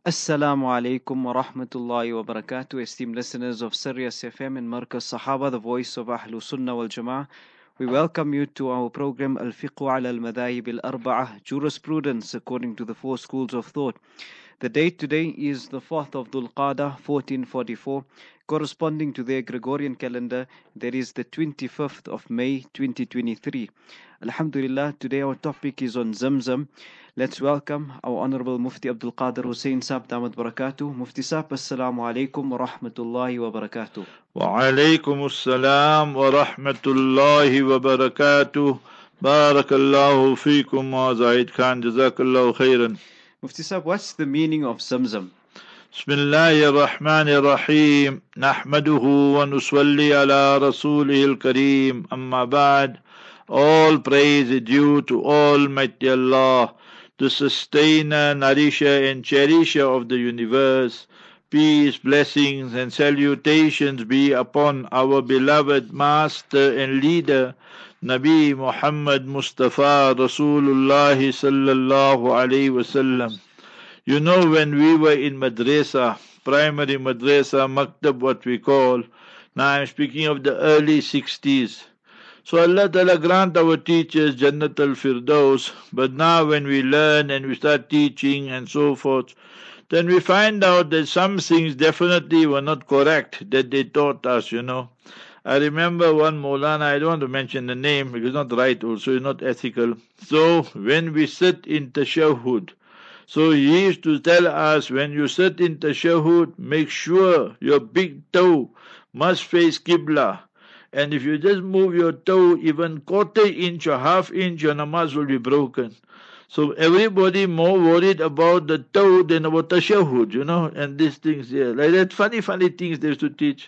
Assalamu alaikum wa rahmatullahi wa barakatuh, esteemed listeners of Sirius FM and Markaz Sahaba, the voice of Ahlul Sunnah wal Jama'ah. We welcome you to our program Al-Fiqh ala al-Madhahib al-Arba'ah, jurisprudence according to the four schools of thought. The date today is the 4th of Dhul Qa'dah, 1444, corresponding to their Gregorian calendar. That is the 25th of May, 2023. Alhamdulillah, today our topic is on Zamzam. Let's welcome our Honorable Mufti Abdul Qadir Hussain Saab Damat Barakatuh. Mufti Saab, Assalamu alaikum wa rahmatullahi wa barakatuh. Wa alaikum assalam wa rahmatullahi wa barakatuh. Barakallahu feekum wa Zaid Khan. Jazakallahu khairan. Mufti Saab, what's the meaning of Zamzam? Bismillahir Rahmanir Rahim. Nahmaduhu wa nusalli ala rasulihil kareem. Amma ba'd. All praise is due to Almighty Allah, the sustainer, nourisher and cherisher of the universe. Peace, blessings and salutations be upon our beloved master and leader, Nabi Muhammad Mustafa Rasulullah sallallahu alaihi wasallam. You know, when we were in madrasa, primary madrasa, maktab what we call, now I'm speaking of the early 60s. So Allah Ta'ala grant our teachers Jannat al-Firdaus. But now when we learn and we start teaching and so forth, then we find out that some things definitely were not correct that they taught us, you know. I remember one Maulana, I don't want to mention the name because it's not right also, it's not ethical. So when we sit in tashahhud, so he used to tell us, when you sit in tashahhud, make sure your big toe must face Qibla. And if you just move your toe even quarter inch or half inch, your namaz will be broken. So everybody more worried about the toe than about tashahhud, you know, and these things here. Like that funny things they used to teach.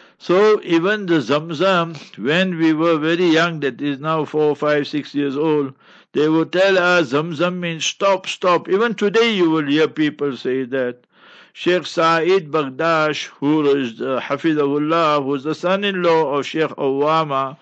So even the Zamzam, when we were very young, that is now 4, 5, 6 years old, they would tell us Zamzam means stop, stop. Even today you will hear people say that. Sheikh Saeed Bagdash, who is Hafidahullah, who is the son-in-law of Sheikh Awama,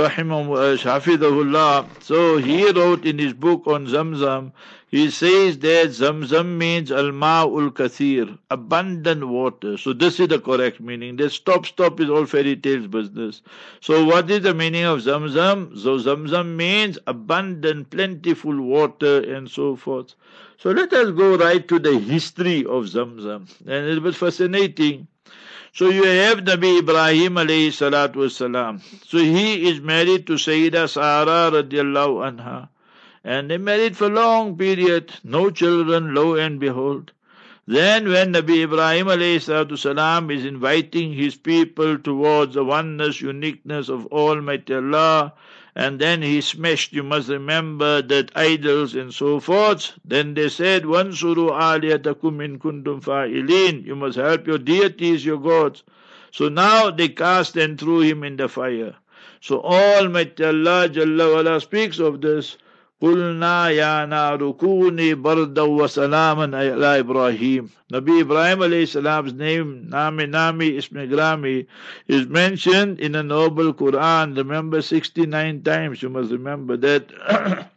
Hafidahullah. So he wrote in his book on Zamzam, he says that Zamzam means Al-Ma'ul Kathir, abundant water. So this is the correct meaning. That stop is all fairy tales business. So what is the meaning of Zamzam? So Zamzam means abundant, plentiful water and so forth. So let us go right to the history of Zamzam. And it was fascinating. So you have Nabi Ibrahim alayhi salatu wasalam. So he is married to Sayyida Sara radiallahu anha. And they married for a long period, no children, lo and behold. Then when Nabi Ibrahim alayhi salatu wasalam is inviting his people towards the oneness, uniqueness of Almighty Allah, and then he smashed, you must remember, that idols and so forth. Then they said, Wansuru aliyatakum in kuntum fa'ilin. You must help your deities, your gods. So now they cast and threw him in the fire. So Almighty Allah Jalla wala speaks of this. قُلْنَا يَا نَارُ كُونِي بَرْدًا وَسَلَامًا عَلَى إِبْرَاهِيمَ. Nabi Ibrahim alayhi salam's name, Nami Ismi Grami, is mentioned in the noble Quran. Remember, 69 times, you must remember that.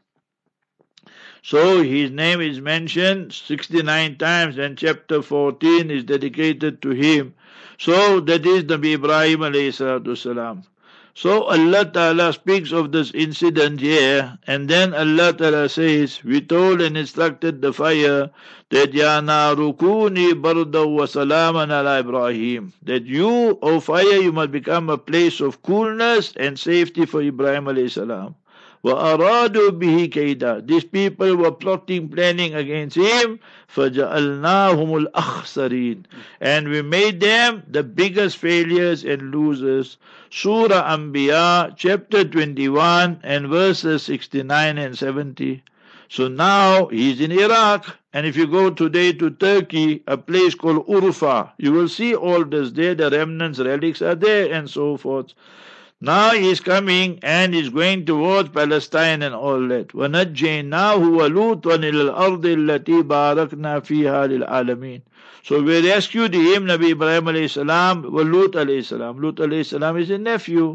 So his name is mentioned 69 times, and chapter 14 is dedicated to him. So that is Nabi Ibrahim alayhi salatu salam. So Allah Ta'ala speaks of this incident here, and then Allah Ta'ala says, we told and instructed the fire that Ya naru kuni barda wa salaman ala Ibrahim, that you, O fire, you must become a place of coolness and safety for Ibrahim alayhi salam. وَأَرَادُوا بِهِ كَيْدًا. These people were plotting, planning against him. فَجَعَلْنَاهُمُ الْأَخْسَرِينَ. And we made them the biggest failures and losers. Surah Anbiya, chapter 21 and verses 69 and 70. So now he's in Iraq, and if you go today to Turkey, a place called Urfa, you will see all this there, the remnants, relics are there and so forth. Now he's coming and he's going towards Palestine and all that. وَنَجَّيْنَاهُ وَلُوطًا إِلَى الْأَرْضِ الَّتِي بَارَكْنَا فِيهَا لِلْعَالَمِينَ. So we rescued him, Nabi Ibrahim alayhi salam, Lut alayhi salam. Lut alayhi salam is a nephew.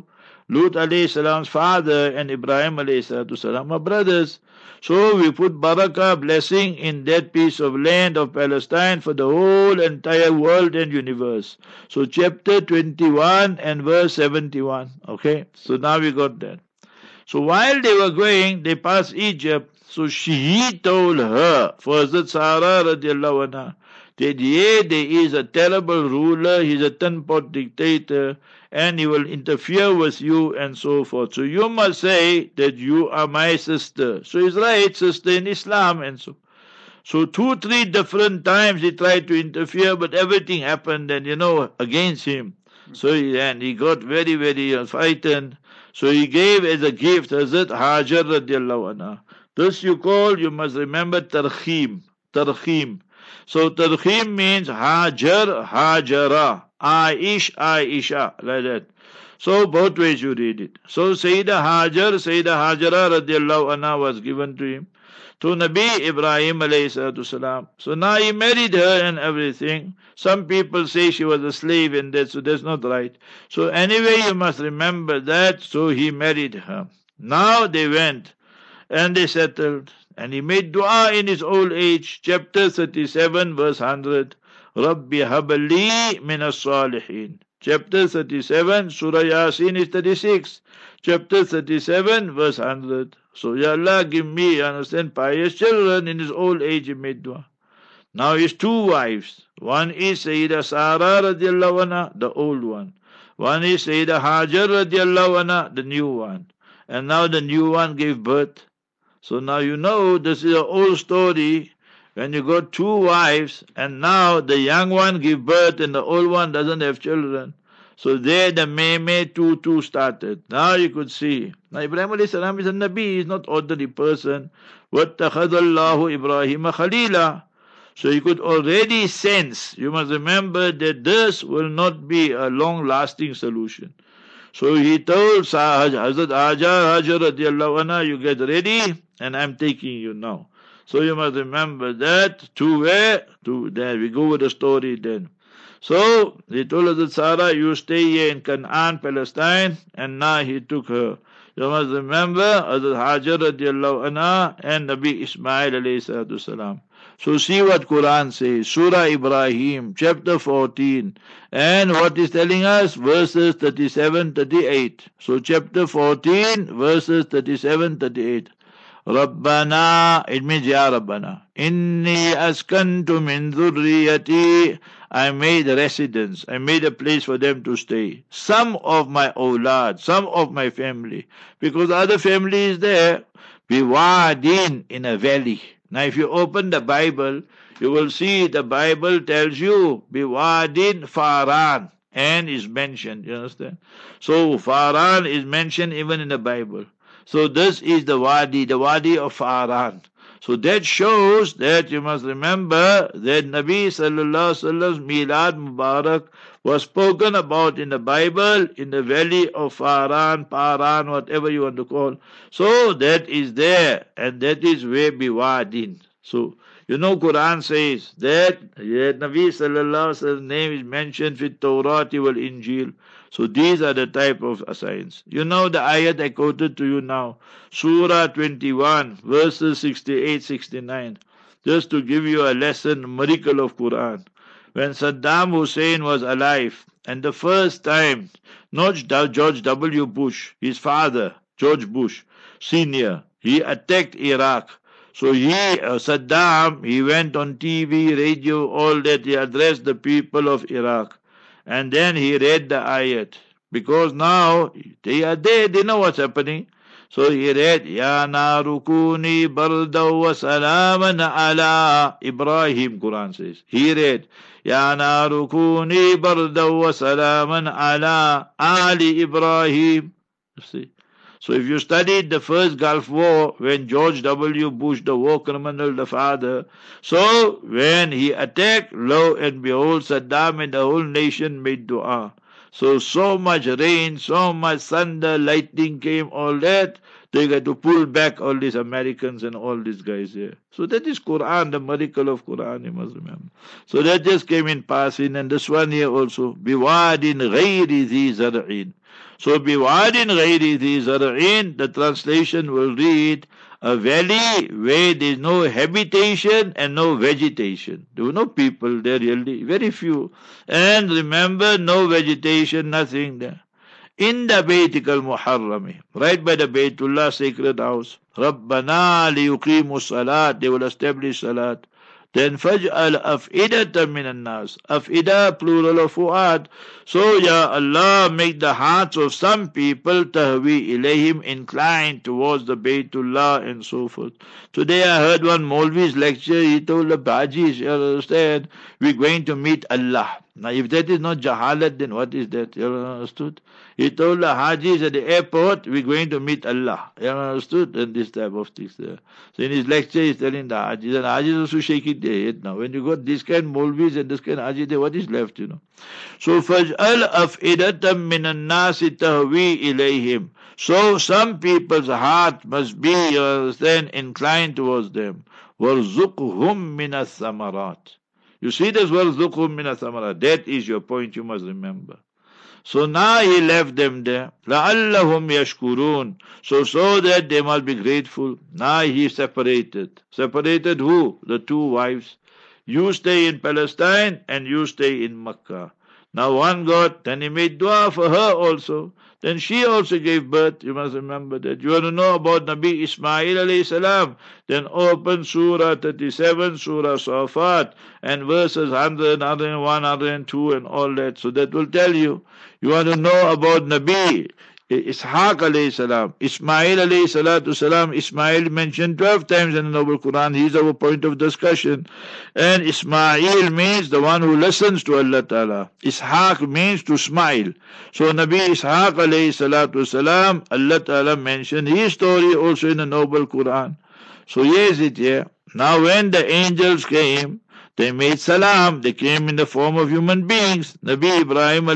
Lut alayhi salam's father and Ibrahim alayhi salam are brothers. So we put barakah, blessing in that piece of land of Palestine for the whole entire world and universe. So chapter 21 and verse 71. Okay, so now we got that. So while they were going, they passed Egypt. So he told her, for Hazrat Sarah radiallahu anha, that yeah, there is a terrible ruler, he's a tin-pot dictator, and he will interfere with you and so forth. So you must say that you are my sister. So he's right, sister in Islam and so. So 2-3 different times he tried to interfere, but everything happened and against him. So he got very, very frightened. So he gave as a gift Hazrat Hajar radiallahu anha. This you must remember tarkhim. Tarkhim. So tarkhim means Hajar, Hajara. Aisha, like that. So both ways you read it. So Sayyida Hajara radiallahu anha was given to him, to Nabi Ibrahim alayhi salam. So now he married her and everything. Some people say she was a slave and that, so that's not right. So anyway, you must remember that. So he married her. Now they went and they settled. And he made dua in his old age. Chapter 37 verse 100. Rabbi habali minas salihin. Chapter 37, Surah Yasin is 36. Chapter 37 verse 100. So, Ya Allah, give me, pious children. In his old age he made dua. Now his 2 wives. One is Sayyida Sarah radiallahu anha, the old one. One is Sayyida Hajar radiallahu anha, the new one. And now the new one gave birth. So now this is an old story. When you got 2 wives, and now the young one gave birth and the old one doesn't have children. So there the Meme 2 started. Now you could see. Now Ibrahim alayhi salam is a Nabi, he is not ordinary person. وَاتَّخَذَ اللَّهُ إِبْرَاهِيمَ خَلِيلًا. So you could already sense, you must remember that this will not be a long-lasting solution. So he told Hazrat Hajar radiallahu anha, you get ready and I'm taking you now. So you must remember that. To where? To there. We go with the story then. So he told Hazrat Sarah, you stay here in Canaan, Palestine, and now he took her. You must remember Hazrat Hajar radiallahu anha and Nabi Ismail alayhi salam. So see what Quran says. Surah Ibrahim, chapter 14. And what is telling us? Verses 37, 38. So chapter 14, verses 37, 38. Rabbana, it means Ya Rabbana. Inni askantu min dhurriyati. I made a residence. I made a place for them to stay. Some of my awlad, some of my family. Because other family is there. Biwadin, in a valley. Now if you open the Bible, you will see the Bible tells you Biwadin Faran. And is mentioned. You understand? So Faran is mentioned even in the Bible. So this is the Wadi of Faran. So that shows that you must remember that Nabi sallallahu alaihi wasallam's Milad Mubarak was spoken about in the Bible in the valley of Faran, Paran, whatever you want to call. So that is there, and that is where Biwadin. So Quran says that Nabi sallallahu alaihi wasallam's name is mentioned with Torah wal Injil. So these are the type of signs. The ayat I quoted to you now. Surah 21, verses 68, 69. Just to give you a lesson, miracle of Quran. When Saddam Hussein was alive, and the first time, not George W. Bush, his father, George Bush, Sr., he attacked Iraq. So Saddam, he went on TV, radio, all that, he addressed the people of Iraq. And then he read the ayat. Because now they are there, they know what's happening. So he read, Ya narukuni bardaw wa salaman ala Ibrahim, Quran says. He read, Ya narukuni bardaw wa salaman ala Ali Ibrahim. You see. So if you studied the first Gulf War, when George W. Bush, the war criminal, the father, so when he attacked, lo and behold, Saddam and the whole nation made dua. So much rain, so much thunder, lightning came, all that, they got to pull back all these Americans and all these guys here. So that is Quran, the miracle of Quran, you must remember. So that just came in passing, and this one here also, Biwadin ghayri zi zar'in. So biwadin ghairi dhi zar'in, the translation will read, a valley where there is no habitation and no vegetation. There were no people there really, very few. And remember, no vegetation, nothing there. In the Baytikal Muharrami, right by the Baytullah sacred house. Rabbana liyuqimu salat, they will establish salat. Then faj'al af'idatan minan nas. Af'ida, plural of fu'ad. So, Ya Allah, make the hearts of some people tahwi ilayhim, inclined towards the Baytullah and so forth. Today I heard one Maulvi's lecture. He told the Bajis, you understand, we're going to meet Allah. Now, if that is not jahalat, then what is that? You understood? He told the Hajis at the airport, we're going to meet Allah. You understood? And this type of things there. So in his lecture, he's telling the Hajis, and Hajis also shaking their head now. When you got this kind of Maulvis and this kind of Hajis, what is left, you know? So, فَجْأَلْ أَفْئِدَةً مِّنَ النَّاسِ تَهْوِي إِلَيْهِمْ. So some people's heart must be, you understand, inclined towards them. وَارْزُقْهُمْ مِنَ الثَّمَرَاتِ. You see this وَارْزُقْهُمْ مِنَ الثَّمَرَاتِ. That is your point, you must remember. So now he left them there. لَعَلَّهُمْ يَشْكُرُونَ. So that they must be grateful. Now he separated. Separated who? The two wives. You stay in Palestine and you stay in Makkah. Now one got, then he made dua for her also. Then she also gave birth. You must remember that. You want to know about Nabi Ismail alayhi salam? Then open Surah 37, Surah Safat, and verses 100, 101, 102 and all that. So that will tell you. You want to know about Nabi Ishaq alayhi salam, Ismail alayhi salatu salam. Ismail mentioned 12 times in the Noble Quran. He's our point of discussion. And Ismail means the one who listens to Allah Ta'ala. Ishaq means to smile. So Nabi Ishaq alayhi salatu salam, Allah Ta'ala mentioned his story also in the Noble Quran. So here is it here. Now when the angels came, they made salam. They came in the form of human beings. Nabi Ibrahim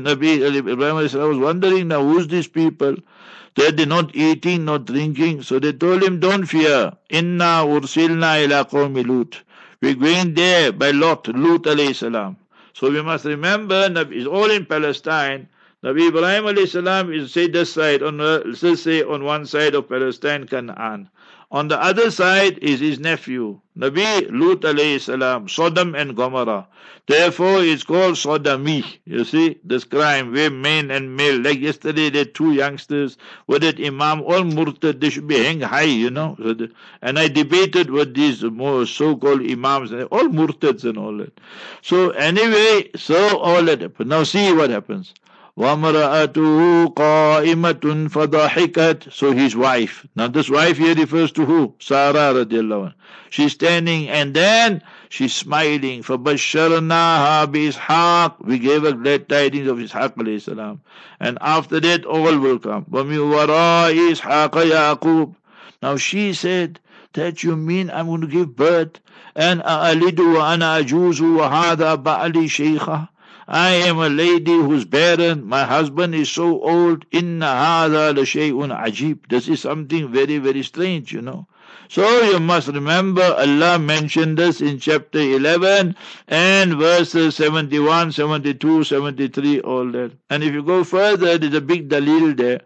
alayhi salam was wondering, now who's these people? They're not eating, not drinking. So they told him, don't fear. Inna ursilna ila qawmi Lut. We're going there by Lut alayhi salam. So we must remember, it's all in Palestine. Nabi Ibrahim alayhi salam is say this side, let's say on one side of Palestine, Canaan. On the other side is his nephew, Nabi Lut alayhi salam, Sodom and Gomorrah. Therefore it's called Sodomy. You see, this crime where men and male, like yesterday the two youngsters with that Imam, all murtad, they should be hanged high, you know. And I debated with these more so-called Imams, all murtads and all that. So anyway, so all that happened. Now see what happens. وَامْرَأَتُهُ قَائِمَةٌ فَضَحِكَتْ. So his wife. Now this wife here refers to who? Sarah radiallahu anha. She's standing and then she's smiling. فَبَشَّرْنَاهَا بِإِسْحَاقٍ. We gave her glad tidings of Ishaq alayhi salam. And after that all will come. وَمِنْ وَرَاءِ إِسْحَاقَ يَعْقُوبَ. Now she said, that you mean I'm going to give birth? And أَأَلِدُ وَأَنَا أَجُوزُ وَهَذَا بَعْلِي شَيْخًا. I am a lady who's barren. My husband is so old. Inna hadha la shay'un ajib. This is something very, very strange, you know. So you must remember, Allah mentioned this in chapter 11 and verses 71, 72, 73, all that. And if you go further, there's a big dalil there.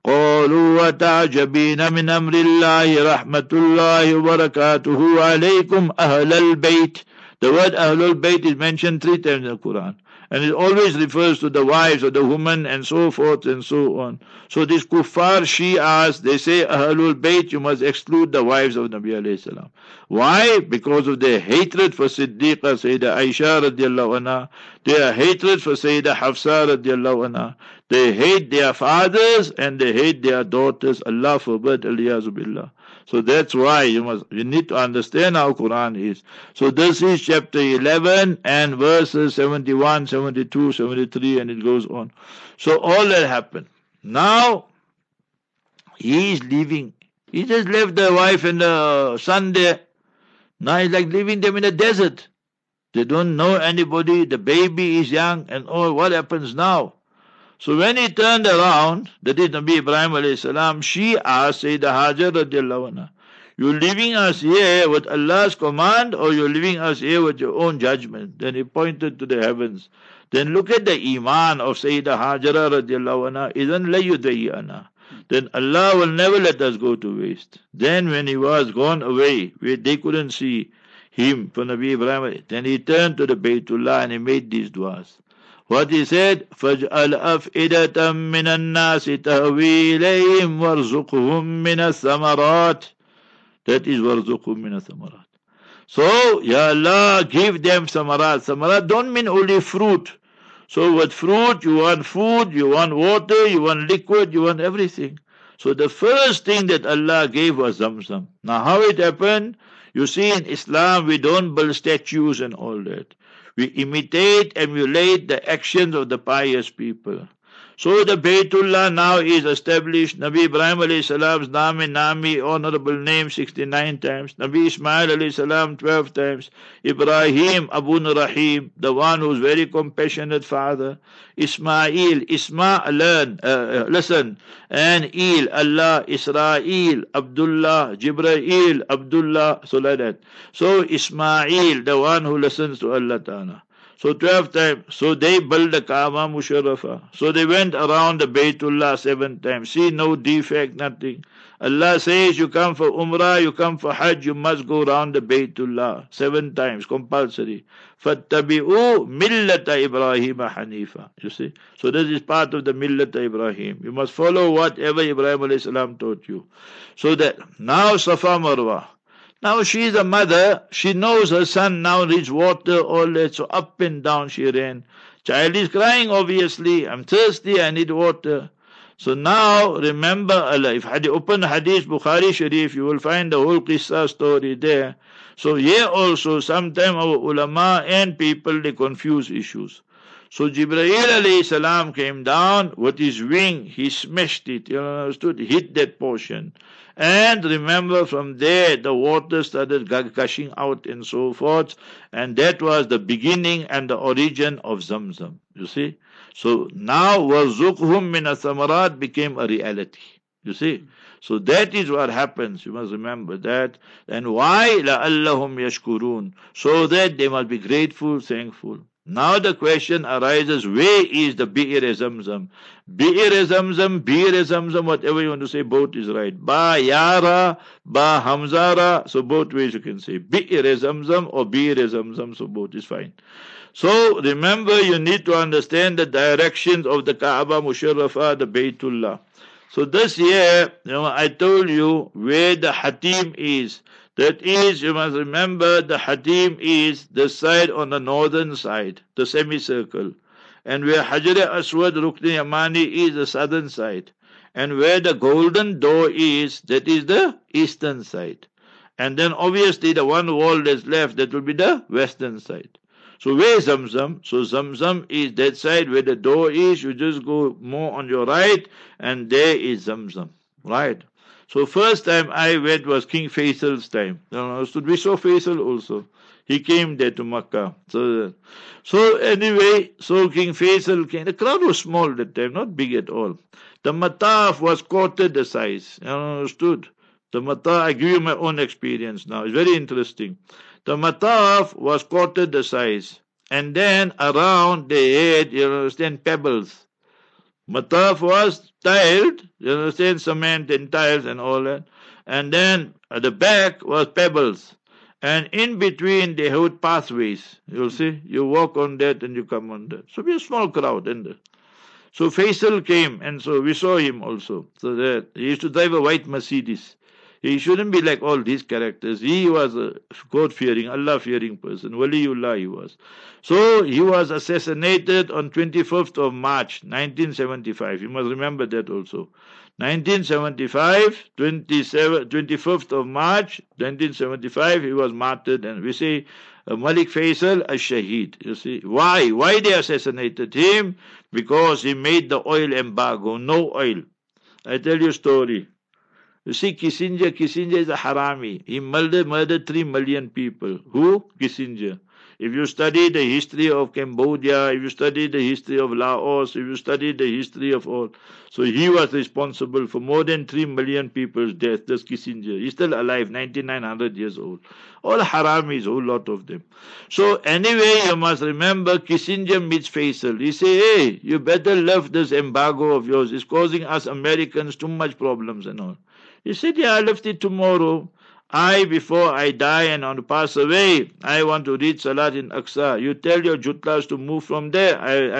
قالوا وتعجبين من أمر الله رحمة الله وبركاته عليكم أهل البيت. The word Ahlul Bayt is mentioned 3 times in the Quran. And it always refers to the wives of the women and so forth and so on. So these kuffar Shi'as, they say Ahlul Bayt, you must exclude the wives of Nabi alayhi salam. Why? Because of their hatred for Siddiqa, Sayyidah Aisha radiallahu anha. Their hatred for Sayyidah Hafsa radiallahu anha. They hate their fathers and they hate their daughters. Allah forbid, aliyazu billah. So that's why you need to understand how Quran is. So this is chapter 11 and verses 71, 72, 73 and it goes on. So all that happened. Now he is leaving. He just left the wife and the son there. Now he's like leaving them in the desert. They don't know anybody. The baby is young and all. What happens now? So when he turned around, that is Nabi Ibrahim alayhi salam, she asked Sayyidah Hajar radiallahu anha. You're leaving us here with Allah's command, or you're leaving us here with your own judgment? Then he pointed to the heavens. Then look at the iman of Sayyidah Hajara radiallahu anha. Idhan la yudayyana. Then Allah will never let us go to waste. Then when he was gone away, where they couldn't see him for Nabi Ibrahim, then he turned to the Baytullah and he made these du'as. What he said, فَجْعَلْ أَفْئِدَةً مِّنَ النَّاسِ تَهْوِي إِلَيْهِمْ وَارْزُقْهُم مِّنَ الثَّمَرَاتِ. That is وَارْزُقْهُم مِّنَ الثَّمَرَاتِ. So, Ya Allah, give them samarat. Samarat don't mean only fruit. So with fruit, you want food, you want water, you want liquid, you want everything. So the first thing that Allah gave was Zamzam. Now how it happened? You see, in Islam, we don't build statues and all that. We imitate, emulate the actions of the pious people. So the Baytullah now is established. Nabi Ibrahim alayhi salam's Nami, honorable name, 69 times. Nabi Ismail alayhi salam, 12 times. Ibrahim, Abun Rahim, the one who's very compassionate father. Ismail, listen. And Il, Allah, Israel, Abdullah, Jibrail, Abdullah, so like that. So Ismail, the one who listens to Allah Ta'ala. So 12 times. So they built the Kaaba Musharrafa. So they went around the Baytullah 7 times. See, no defect, nothing. Allah says you come for Umrah, you come for Hajj, you must go around the Baytullah 7 times, compulsory. فَاتَّبِعُوا مِلَّةَ إِبْرَاهِيمَ حَنِيفًا. You see? So this is part of the Millat Ibrahim. You must follow whatever Ibrahim alayhi salam taught you. So that now Safa Marwa. Now she is a mother, she knows her son now needs water, all that, so up and down she ran. Child is crying, obviously, I'm thirsty, I need water. So now, remember Allah, if you open Hadith Bukhari Sharif, you will find the whole Qissa story there. So here also, sometimes our ulama and people, they confuse issues. So Jibreel alayhi salam came down with his wing, he smashed it, hit that portion. And remember, from there the water started gushing out and so forth, and that was the beginning and the origin of Zamzam. You see? So now وَرْزُقْهُم مِّنَ الثَّمَرَاتِ became a reality. You see? So that is what happens. You must remember that. And why? لَأَلَّهُمْ يَشْكُرُونَ. So that they must be grateful, thankful. Now the question arises, where is the Bi'r Zamzam? Bi'r Zamzam, whatever you want to say, both is right. Ba Yara, Ba Hamzara, so both ways you can say. Bi'r Zamzam or Bi'r Zamzam, so both is fine. So remember, you need to understand the directions of the Kaaba Musharrafa, the Baytullah. So this year, I told you where the Hatim is. That is, you must remember, the Hatim is the side on the northern side, the semicircle. And where Hajar Aswad Rukni Yamani is the southern side. And where the golden door is, that is the eastern side. And then obviously the one wall that's left, that will be the western side. So where is Zamzam? So Zamzam is that side where the door is. You just go more on your right, and there is Zamzam. Right? So first time I went was King Faisal's time. We saw Faisal also. He came there to Makkah. So anyway, so King Faisal came. The crowd was small that time, not big at all. The mataf was quarter the size. You understood? The mataf, I give you my own experience now. It's very interesting. The mataf was quarter the size. And then around they had, you understand, pebbles. Mataf was tiled, you understand, cement and tiles and all that. And then at the back was pebbles. And in between they had pathways. You'll see, you walk on that and you come on that. So we a small crowd. So Faisal came, and so we saw him also. So that he used to drive a white Mercedes. He shouldn't be like all these characters. He was a God-fearing, Allah-fearing person. Waliullah he was. So he was assassinated on 25th of March, 1975. You must remember that also. 1975, 25th of March, 1975, he was martyred. And we say Malik Faisal as-Shaheed. You see, why? Why they assassinated him? Because he made the oil embargo, no oil. I tell you a story. You see, Kissinger is a harami. He murdered 3 million people. Who? Kissinger. If you study the history of Cambodia, if you study the history of Laos, if you study the history of all, so he was responsible for more than 3 million people's death. This Kissinger, he's still alive, 9900 years old. All haramis, whole lot of them. So anyway, you must remember, Kissinger meets Faisal. He say, hey, you better lift this embargo of yours. It's causing us Americans too much problems and all. He said, yeah, I'll lift it tomorrow. Before I die and want to pass away, I want to read Salat in Aqsa. You tell your jutlas to move from there.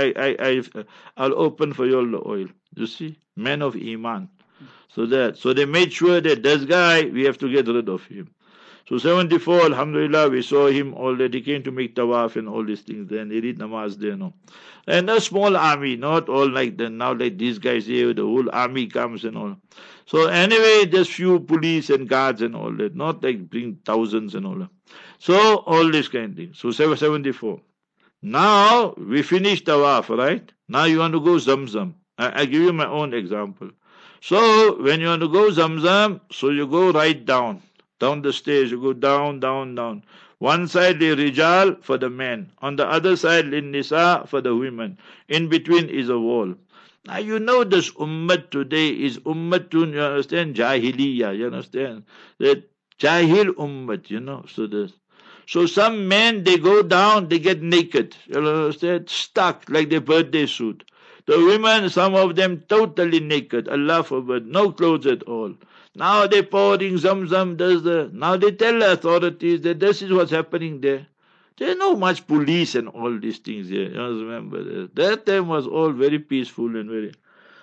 I'll open for you all the oil. You see, men of Iman. So they made sure that this guy, we have to get rid of him. So 74, Alhamdulillah, we saw him already. He came to make tawaf and all these things. Then he read namaz there, no. And a small army, not all like that. Now like these guys here, the whole army comes and all. So anyway, there's few police and guards and all that. Not like bring thousands and all that. So all this kind of thing. So 74. Now we finished tawaf, right? Now you want to go Zamzam. I give you my own example. So when you want to go Zamzam, so you go right down the stairs. You go down, down, down. One side the Rijal for the men. On the other side the Nisa for the women. In between is a wall. Now you know this ummah today is ummatun, you understand, jahiliyyah, you understand? That jahil ummat, you know. So some men, they go down, they get naked, you understand, stuck like their birthday suit. The women, some of them totally naked, Allah forbid, no clothes at all. Now they're pouring Zamzam, now they tell the authorities that this is what's happening there. There's no much police and all these things here. You must remember that time was all very peaceful and very.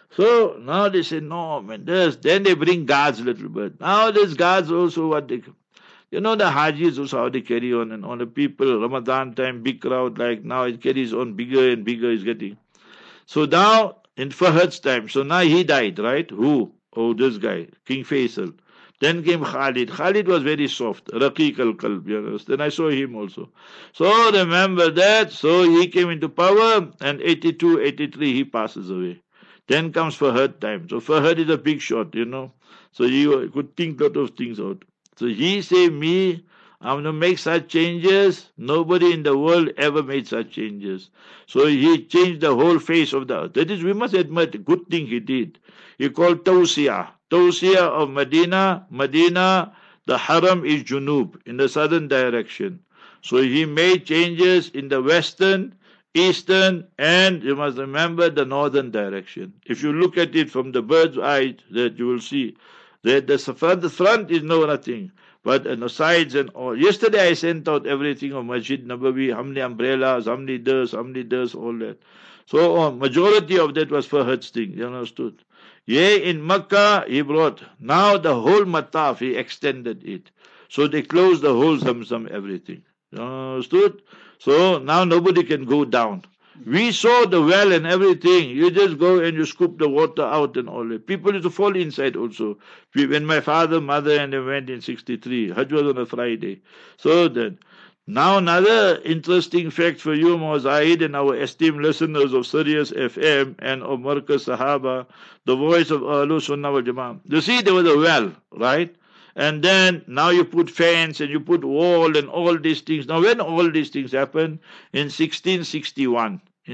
So now they say no man. Then they bring guards a little bit. Now these guards also what they, you know, the Hajis also how they carry on and all the people. Ramadan time, big crowd, like now it carries on bigger and bigger is getting. So now in Fahad's time, so now he died, right? Who? Oh, this guy, King Faisal. Then came Khalid. Khalid was very soft, Raqiq al-Qalb, you understand? I saw him also. So remember that. So he came into power and 82, 83 he passes away. Then comes Fahad time. So Fahad is a big shot, you know. So he could think a lot of things out. So he said, me, I'm going to make such changes. Nobody in the world ever made such changes. So he changed the whole face of the earth. That is, we must admit, a good thing he did. He called Tawsiyah. Tawsiyah of Medina. Medina, the Haram is Junub, in the southern direction. So he made changes in the western, eastern, and you must remember the northern direction. If you look at it from the bird's eye, that you will see that the front is nothing. But on the sides and all. Yesterday I sent out everything of Masjid Nabawi, how many umbrellas, how many this, all that. So majority of that was Fahad's thing, you understood? Yeah, in Makkah he brought, now the whole Mataf, he extended it. So they closed the whole Zamzam, everything. You understood? So now nobody can go down. We saw the well and everything. You just go and you scoop the water out and all that. People used to fall inside also. When my father, mother, and they went in 63, Hajj was on a Friday. So then, now another interesting fact for you, Mawazahid, and our esteemed listeners of Sirius FM and of Markaz Sahaba, the voice of Ahlus Sunnah wal Jama'ah. You see, there was a well, right? And then now you put fence and you put wall and all these things. Now when all these things happened? In 1661. In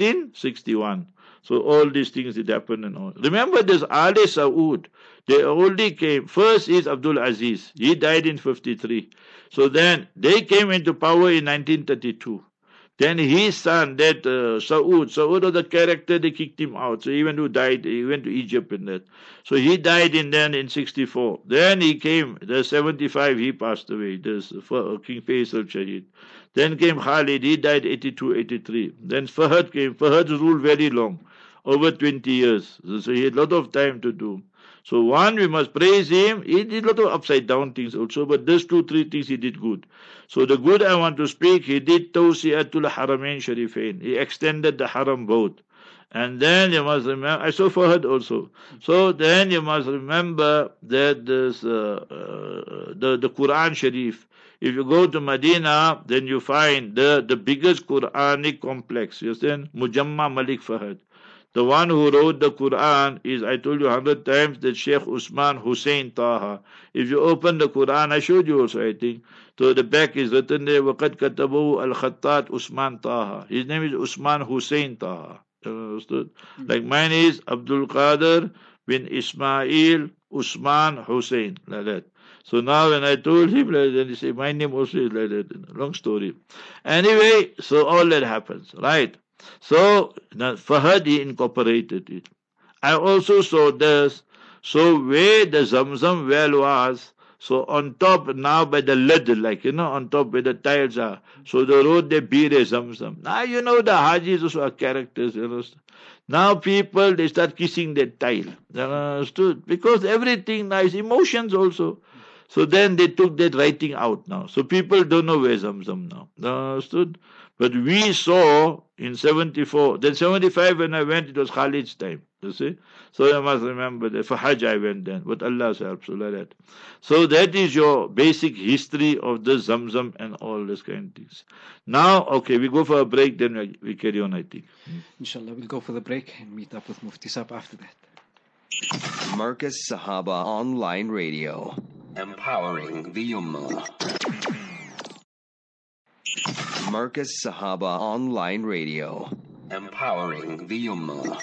1661. So all these things did happen and all. Remember this Ali Saud. They only came. First is Abdul Aziz. He died in 53. So then they came into power in 1932. Then his son, that Saud was the character, they kicked him out. So he went to Egypt in that. So he died in 64. Then he came, the 75, he passed away. This King Faisal Shahid. Then came Khalid, he died 82, 83. Then Fahad came. Fahad ruled very long, over 20 years. So he had a lot of time to do. So one, we must praise him. He did a lot of upside down things also, but these 2, 3 things he did good. So the good I want to speak, he did Tawsi'atul Haramain Sharifain. He extended the Haram both. And then you must remember, I saw Fahad also. So then you must remember that this, the Quran Sharif. If you go to Medina, then you find the biggest Quranic complex. You understand? Mujamma Malik Fahad. The one who wrote the Quran is, I told you 100 times, that Sheikh Usman Hussein Taha. If you open the Quran, I showed you also, I think. So the back is written there, وَقَدْ كَتَبَهُ الْخَطَّاتُ Usman Taha. His name is Usman Hussein Taha. Understood? Like mine is Abdul Qadir bin Ismail Usman Hussein. Like that. So now when I told him like that, he said, my name also is like that. Long story. Anyway, so all that happens, right? So Fahad, he incorporated it. I also saw this. So where the Zamzam well was, so on top now by the lid, like on top where the tiles are. So the road they beat a Zamzam. Now the Hajis also are characters, Now people they start kissing that tile. Understood? Because everything now is emotions also. So then they took that writing out now. So people don't know where Zamzam now. Understood? But we saw in 74, then 75 when I went, it was Khalid's time. You see? So you must remember that for Hajj I went then, with Allah's help, so like that. So that is your basic history of the Zamzam and all this kind of things. Now, okay, we go for a break, then we carry on, I think. Inshallah, we'll go for the break and meet up with Mufti Saab after that. Marcus Sahaba Online Radio, empowering the Ummah. Marcus Sahaba Online Radio, empowering the Ummah.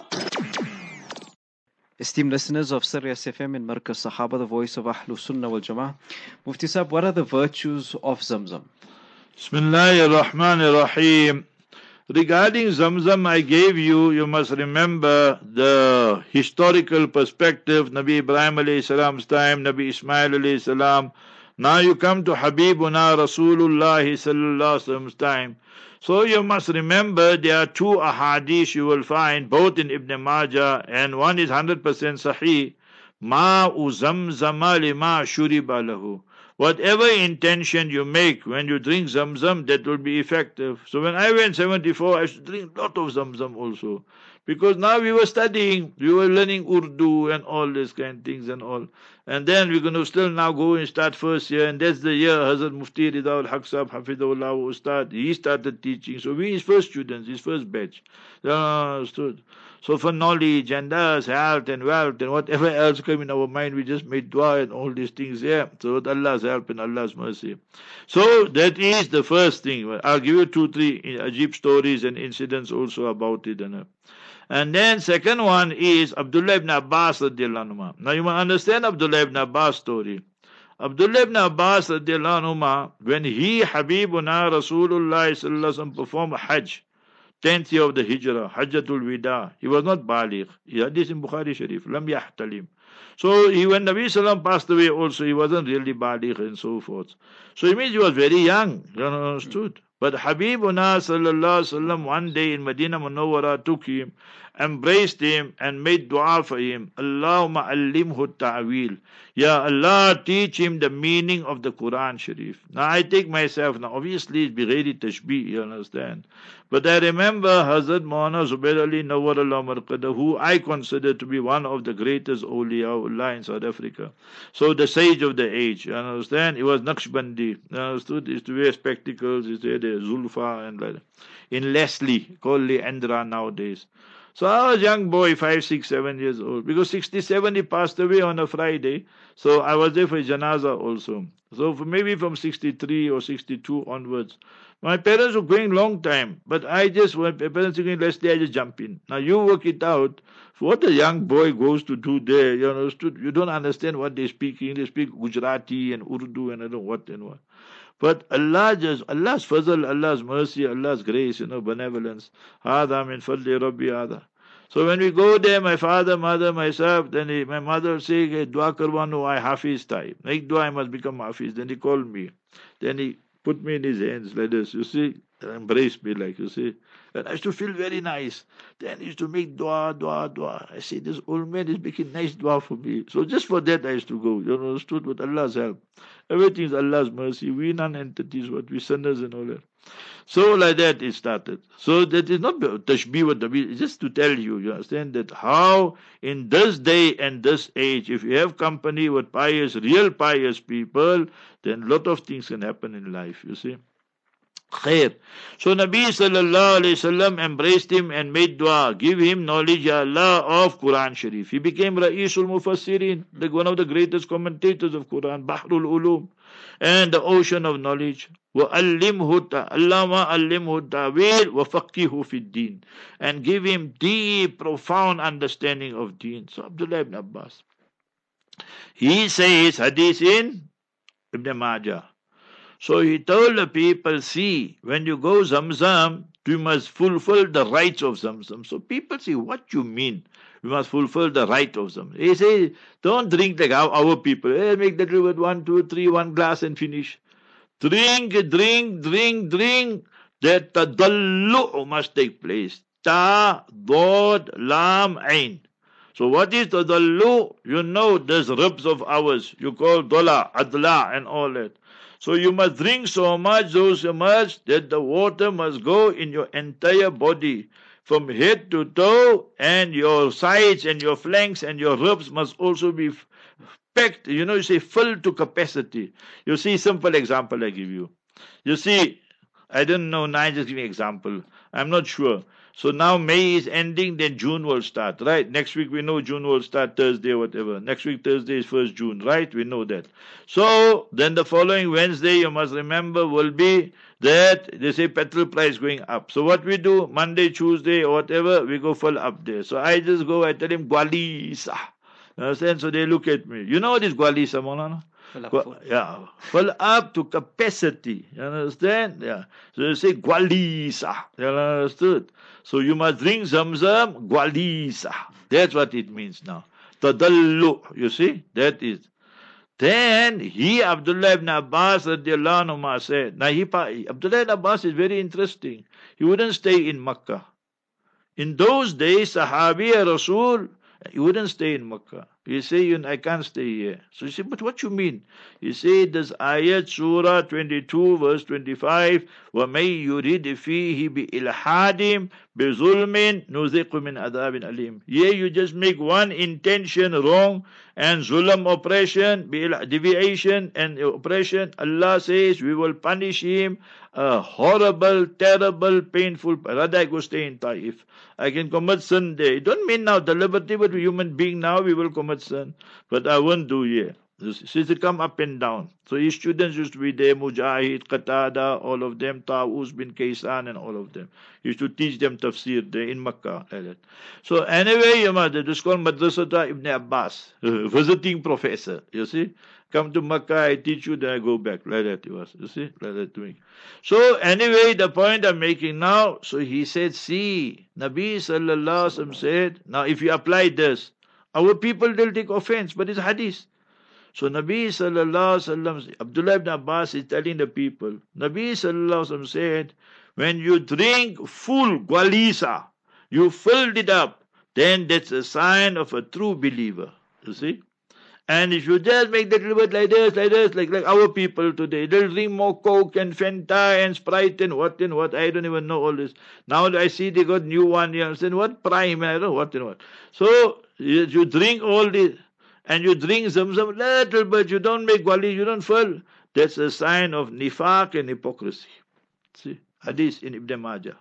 Esteemed listeners of Sirius FM and Marcus Sahaba, the voice of Ahlul Sunnah wal Jama'ah. Mufti Saab, what are the virtues of Zamzam? Bismillahir Rahmanir Rahim. Regarding Zamzam, I gave you, you must remember the historical perspective, Nabi Ibrahim alayhi salam's time, Nabi Ismail alayhi salam. Now you come to Habibuna Rasulullah sallallahu alaihi wasallam's time. So you must remember there are two ahadith you will find, both in Ibn Majah, and one is 100% sahih. Ma'u zamzama lima shuriba lahu. Whatever intention you make when you drink Zamzam, that will be effective. So when I went 74, I used to drink a lot of Zamzam also. Because now we were studying, we were learning Urdu and all these kind of things and all. And then we're going to still now go and start first year. And that's the year Hazrat Mufti Ridha al-Haq Sahab Hafidhullah Ustad, he started teaching. So we his first students, his first batch. Understood? So for knowledge and thus health and wealth and whatever else came in our mind, we just made dua and all these things. Yeah. So with Allah's help and Allah's mercy. So that is the first thing. I'll give you 2-3 ajib stories and incidents also about it. And then second one is Abdullah ibn Abbas radiallahu anhu. Now you must understand Abdullah ibn Abbas story. Abdullah ibn Abbas radiallahu anhu, when he, Habibuna Rasulullah sallallahu alaihi wasallam, performed Hajj, 10th year of the Hijrah, Hajjatul Wida. He was not baligh. He had this in Bukhari Sharif. Lam yahtalim. So when Nabi Sallam passed away also, he wasn't really baligh and so forth. So it means he was very young. You understood? But Habibuna sallallahu alaihi wasallam one day in Medina Munawwara took him, embraced him and made dua for him. Allahumma allimhu ta'wil. Ya Allah, teach him the meaning of the Quran Sharif. Now I take myself, now obviously it's bighairi tashbih, you understand. But I remember Hazrat Maulana Zubair Ali Nawwarallahu Marqadah, who I consider to be one of the greatest awliyaullah in South Africa. So the sage of the age, you understand? He was Naqshbandi, you understood? He used to wear spectacles, he used to wear the Zulfa and like that. In Leslie, called Leandra nowadays. So I was a young boy, 5, 6, 7 years old. Because 67 he passed away on a Friday. So I was there for Janaza also. So maybe from 63 or 62 onwards. My parents were going long time. But I just, when my parents were going, let's say I just jump in. Now you work it out. What a young boy goes to do there, you understood? You don't understand what they're speaking. They speak Gujarati and Urdu and I don't know what and what. But Allah's fazl, Allah's mercy, Allah's grace, benevolence. Hada min fadli Rabbi hada. So when we go there, my father, mother, myself, then my mother will say, dua karwanu, I hafiz time. Make dua, I must become hafiz. Then he called me. Then he put me in his hands like this, you see, embraced me like, you see. And I used to feel very nice. Then he used to make dua, dua, dua. I say, this old man is making nice dua for me. So just for that I used to go. You understood? With Allah's help. Everything is Allah's mercy. We non-entities, what we sinners and all that. So like that it started. So that is not tashbih wa tabih, just to tell you, you understand, that how in this day and this age, if you have company with pious, real pious people, then a lot of things can happen in life, you see. Khair. So Nabi sallallahu alayhi wasallam embraced him and made dua. Give him knowledge, Ya Allah, of Quran Sharif. He became Ra'isul Mufassirin, like one of the greatest commentators of Quran, Bahrul Ulum, and the ocean of knowledge. وَأَلِّمْهُ اللَّهُمَّ أَلِّمْهُ التَّأْوِيلَ وَفَقِّهُ فِي الدِّينِ, and give him deep, profound understanding of deen. So Abdullah ibn Abbas, he says, hadith in Ibn Majah. So he told the people, see, when you go Zamzam, you must fulfill the rights of Zamzam. So people say, what you mean? We must fulfill the right of Zamzam. He says, don't drink like our people. Hey, make that with 1, 2, 3, 1 glass and finish. Drink. That tadallu must take place. Ta, dod, lam, ain. So what is tadallu? You know, there's ribs of ours. You call dola, adla, and all that. So you must drink so much that the water must go in your entire body, from head to toe, and your sides and your flanks and your ribs must also be packed. You say filled to capacity. You see, simple example I give you. You see, I don't know, now just give me an example. I'm not sure. So now May is ending, then June will start, right? Next week we know June will start Thursday or whatever. Next week Thursday is 1st June, right? We know that. So then the following Wednesday, you must remember, will be that they say petrol price going up. So what we do, Monday, Tuesday or whatever, we go full up there. So I just go, I tell him, Gwalisa. You understand? So they look at me. You know what is Gwalisa, Maulana? Full up to capacity. You understand? Yeah. So they say Gwalisa. You understood? So you must drink Zamzam, Gwalisa. That's what it means now. Tadallu. You see? That is. Then Abdullah ibn Abbas radiallahu anhu said, now Abdullah ibn Abbas is very interesting. He wouldn't stay in Makkah. In those days, Sahabi Rasul, he wouldn't stay in Makkah. He say, I can't stay here. So he said, but what you mean? He said, there's ayat surah 22 verse 25, وَمَن يُرِدْ فِيهِ بِإِلْحَادٍ بِظُلْمٍ نُذِقُ مِنْ عَذَابٍ أَلِيمٍ. Here you just make one intention wrong and zulm, oppression, deviation and oppression. Allah says, we will punish him a horrible, terrible, painful. Rather I go stay in Taif. I can commit sin there. It don't mean now deliberately, but we human being now we will commit sin. But I won't do here. So they come up and down. So his students used to be there, Mujahid, Qatada, all of them, Ta'us bin Kaysan and all of them. He used to teach them tafsir there in Makkah. Like that. So anyway, it is called Madrasata Ibn Abbas, visiting professor, you see. Come to Makkah, I teach you, then I go back. Like that it was, you see, like that doing. So anyway, the point I'm making now, so he said, see, Nabi sallallahu alaihi wasallam said, now if you apply this, our people, they'll take offense, but it's hadith. So Nabi sallallahu alaihi wasallam, Abdullah ibn Abbas is telling the people, Nabi sallallahu alaihi wasallam said, when you drink full gwalisa, you filled it up, then that's a sign of a true believer. You see? And if you just make that little bit like this, like our people today, they'll drink more Coke and Fanta and Sprite and what, I don't even know all this. Now I see they got new one, you understand? What Prime, I don't know what and what. So you drink all this, and you drink Zamzam little bit, you don't make gwali, you don't fill. That's a sign of nifaq and hypocrisy. See? Hadith in Ibn Majah.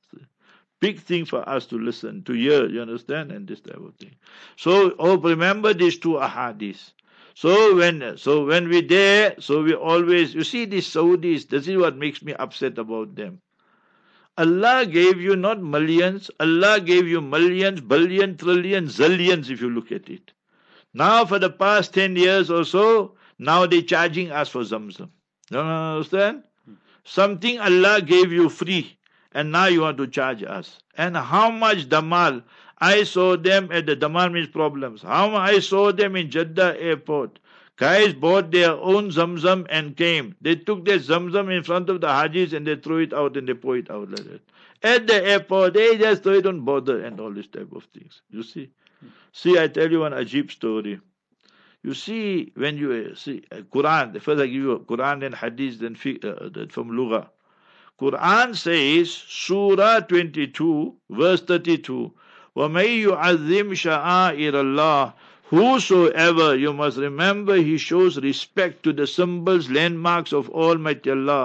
Big thing for us to listen, to hear, you understand, and this type of thing. So, remember these two ahadith. So when we there, so we always, you see these Saudis, this is what makes me upset about them. Allah gave you not millions, Allah gave you millions, billion, trillion, zillions if you look at it. Now for the past 10 years or so, now they're charging us for Zamzam. You understand? Something Allah gave you free, and now you want to charge us. And how much damal? I saw them at the damal means problems. How I saw them in Jeddah airport. Guys bought their own Zamzam and came. They took their Zamzam in front of the Hajis and they threw it out and they pour it out like that. At the airport, they just throw it on bother and all this type of things. You see? See, I tell you one ajib story. You see, when you see Quran, first I give you Quran and Hadith, then from Lugha. Quran says, Surah 22, verse 32, وَمَن يُعَظِّمْ شَعَائِرَ اللَّهِ. Whosoever, you must remember, he shows respect to the symbols, landmarks of Almighty Allah.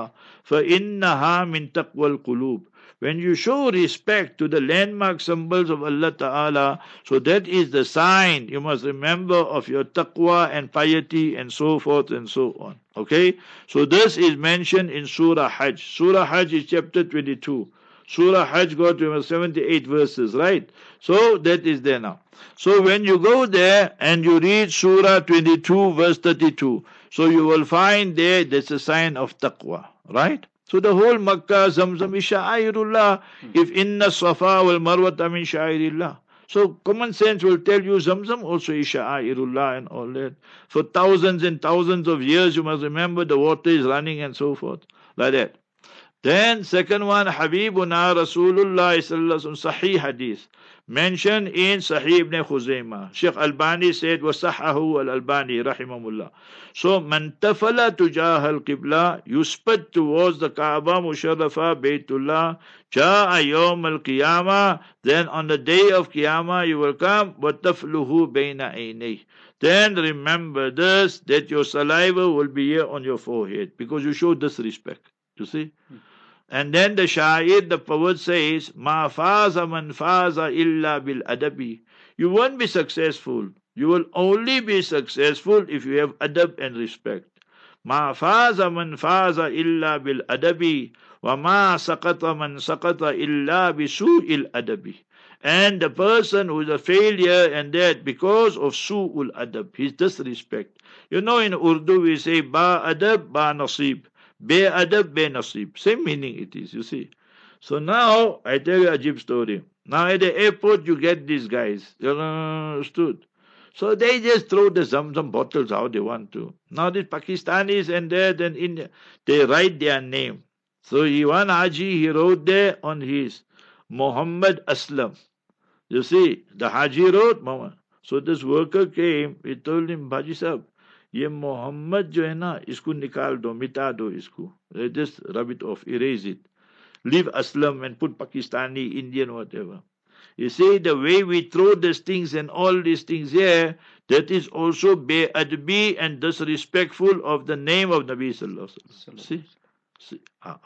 فَإِنَّهَا مِن تَقْوَى الْقُلُوبِ. When you show respect to the landmark symbols of Allah Ta'ala, so that is the sign, you must remember, of your taqwa and piety and so forth and so on. Okay? So this is mentioned in Surah Hajj. Surah Hajj is chapter 22. Surah Hajj got 78 verses, right? So that is there now. So when you go there and you read Surah 22 verse 32, so you will find there that's a sign of taqwa, right? So the whole Makkah, Zamzam is sha'airullah. If inna safa wal marwata min sha'airillah. So common sense will tell you Zamzam also is sha'airullah and all that. For thousands and thousands of years you must remember the water is running and so forth. Like that. Then second one, Habibuna Rasulullah sallallahu Sahih Hadith. Mentioned in Sahih ibn Khuzaymah. Sheikh Albani said, وَصَحَّهُ al-Albani rahimahullah. So, مَنْ تَفَلَ تُجَاهَ الْقِبْلَةِ, you spit towards the Kaaba Musharrafa Baytullah, جَاءَ يَوْمَ الْقِيَامَةِ, then on the day of Qiyamah you will come, وَتَفْلُهُ بَيْنَ عَيْنَيْهِ. Then remember this, that your saliva will be here on your forehead, because you show disrespect. You see? And then the Sha'ir, the poet says, Ma faza man faza illa bil adabi. You won't be successful. You will only be successful if you have adab and respect. Ma faza man faza illa bil adabi. Wa ma saqata man saqata illa bi su'il adabi. And the person who is a failure and that because of su'ul adab, his disrespect. You know in Urdu we say, Ba adab, ba nasib. Be adab, be nasib. Same meaning it is, you see. So now, I tell you a ajib story. Now at the airport, you get these guys. You understood? So they just throw the Zamzam bottles how they want to. Now these Pakistanis and that and India, they write their name. So one Haji, he wrote there on his Muhammad Aslam. You see, the Haji wrote Muhammad. So this worker came, he told him, Baji Sahab, ये मोहम्मद जो है ना इसको निकाल दो मिटा दो इसको just rub it off, erase it, leave Aslam and put Pakistani, Indian, whatever. You see the way we throw these things and all these things here, that is also be'adbi and disrespectful of the name of Nabi Sallallahu Alaihi Wasallam. See?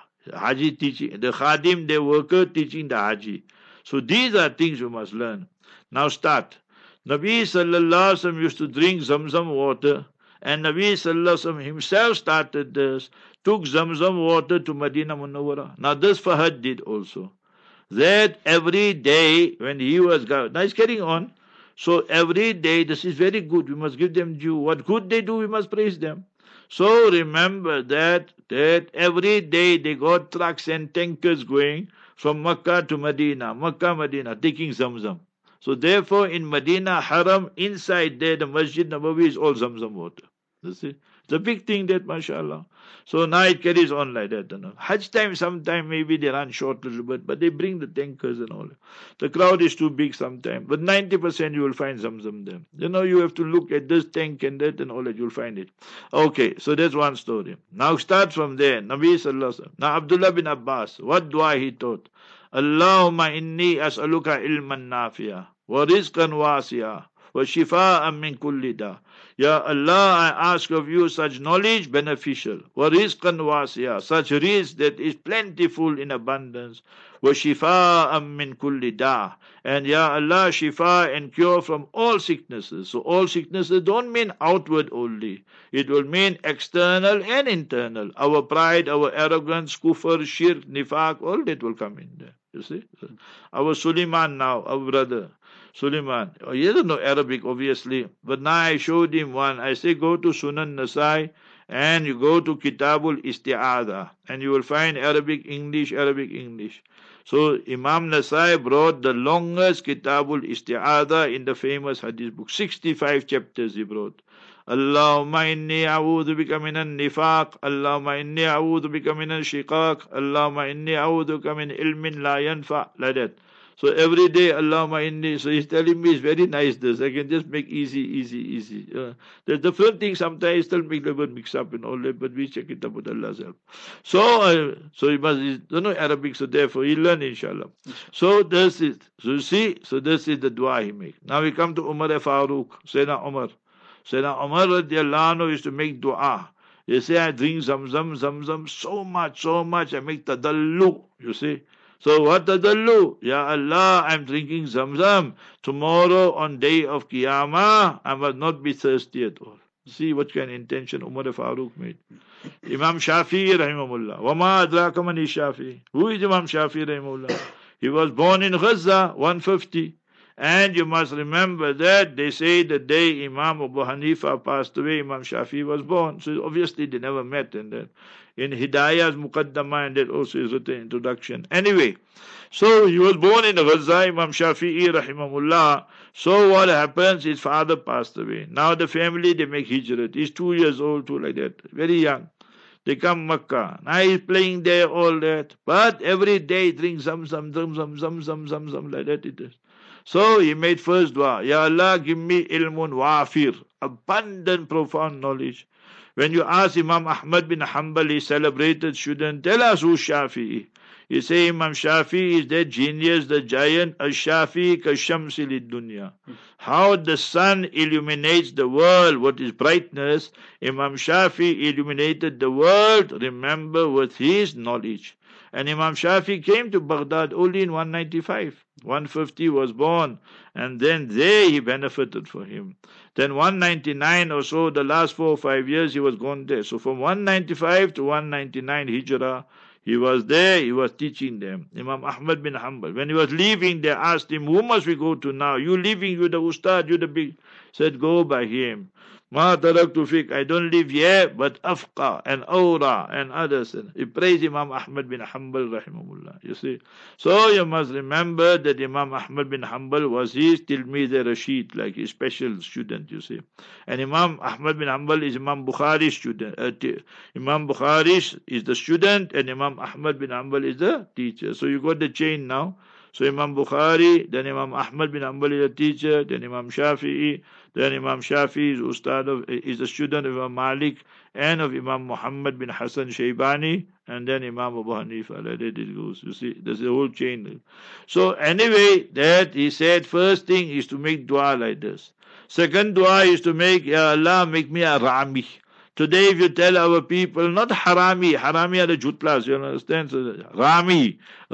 Haji teaching, the Khadim, the worker teaching the Haji. So these are things you must learn. Now start. Nabi Sallallahu Alaihi Wasallam used to drink Zamzam water. And Nabi Sallallahu Alaihi Wasallam himself started this, took Zamzam water to Medina Munawwara. Now this Fahad did also. That every day when he was going, now he's carrying on. So every day, this is very good. We must give them due. What good they do, we must praise them. So remember that every day they got trucks and tankers going from Makkah to Medina, taking Zamzam. So therefore in Medina Haram, inside there, the Masjid Nabawi is all Zamzam water. You see? It's a big thing that, mashallah. So now it carries on like that. Hajj time, sometime maybe they run short a little bit, but they bring the tankers and all. The crowd is too big sometime, but 90% you will find Zamzam there. You have to look at this tank and that and all that, you'll find it. Okay, so that's one story. Now start from there. Nabi Sallallahu Alaihi Wasallam. Now Abdullah bin Abbas, what dua he taught? Allahumma inni as'aluka ilman nafiya wa rizqan wasiya wa shifa'an min kulli da. Ya Allah, I ask of you such knowledge beneficial, wa rizqan wasiya, such rizq that is plentiful in abundance, wa shifa'an min kulli da, and Ya Allah, shifa and cure from all sicknesses. So all sicknesses don't mean outward only, it will mean external and internal. Our pride, our arrogance, kufr, shirk, nifaq, all that will come in there. You see, our Suleiman now, our brother Suleiman, he doesn't know Arabic obviously, but now I showed him one. I say go to Sunan Nasai and you go to Kitabul Isti'adha and you will find Arabic, English. So Imam Nasai brought the longest Kitabul Isti'adha in the famous hadith book. 65 chapters he brought. Allahumma inni a'udhu bika minan nifaq, Allahumma inni a'udhu bika minan shiqaq, Allahumma inni a'udhu bika min ilmin la yanfa, like that. So every day, Allahumma inni, so he's telling me it's very nice this, I can just make easy. There's different things, sometimes still make the word mix up and all that, but we check it up with Allah's help. So he don't know Arabic, so therefore he learn inshallah. So this is, so you see, so this is the dua he make. Now we come to Umar Farooq, Sayyidina Umar. Sayyidina Umar radiallahu anhu used to make dua. You say, I drink Zamzam so much, I make tadallu, you see. So what tadallu? Ya Allah, I'm drinking Zamzam. Tomorrow on day of Qiyamah, I must not be thirsty at all. See what kind of intention Umar Farooq made. Imam Shafi'i rahimahullah. Wama adraka man Shafi'i. Who is Imam Shafi'i rahimahullah? He was born in Gaza, 150. And you must remember that they say the day Imam Abu Hanifa passed away, Imam Shafi'i was born. So obviously they never met. And then in Hidayah's Muqaddamah, and that also is written introduction. Anyway, so he was born in Gaza, Imam Shafi'i rahimahullah. So what happens, his father passed away. Now the family, they make hijrat. He's 2 years old too, like that, very young. They come Makkah. Now he's playing there, all that. But every day he drinks some, like that it is. So he made first dua, Ya Allah, give me ilmun wafir, abundant, profound knowledge. When you ask Imam Ahmad bin Hanbal, he celebrated student, tell us who's Shafi'i. You say Imam Shafi'i is that genius, the giant, Ash-Shafi'i ka-shamsi lid-dunya. How the sun illuminates the world, what is brightness, Imam Shafi'i illuminated the world, remember, with his knowledge. And Imam Shafi'i came to Baghdad only in 195. 150 was born, and then there he benefited for him. Then 199 or so, the last 4 or 5 years, he was gone there. So from 195 to 199 Hijrah, he was there, he was teaching them. Imam Ahmad bin Hanbal. When he was leaving, they asked him, who must we go to now? You leaving, you the ustad, you the big. Said, go by him. Ma taraktu fik, I don't live here, but Afqa and Awra and others. He praised Imam Ahmad bin Hanbal rahimahullah. You see. So you must remember that Imam Ahmad bin Hanbal was his Tilmiz Rashid, like his special student, you see. And Imam Ahmad bin Hanbal is Imam Bukhari's student. Imam Bukhari is the student and Imam Ahmad bin Hanbal is the teacher. So you got the chain now. So Imam Bukhari, then Imam Ahmad bin Hanbal is a teacher, then Imam Shafi'i, then Imam Shafi'i is the student of Imam Malik and of Imam Muhammad bin Hassan Shaybani, and then Imam Abu Hanifa. Like that it goes. You see, there's a whole chain. So anyway, that he said, first thing is to make dua like this. Second dua is to make, Ya Allah, make me a Rami. Today, if you tell our people, not harami are the jutlas, you understand? So, Rami,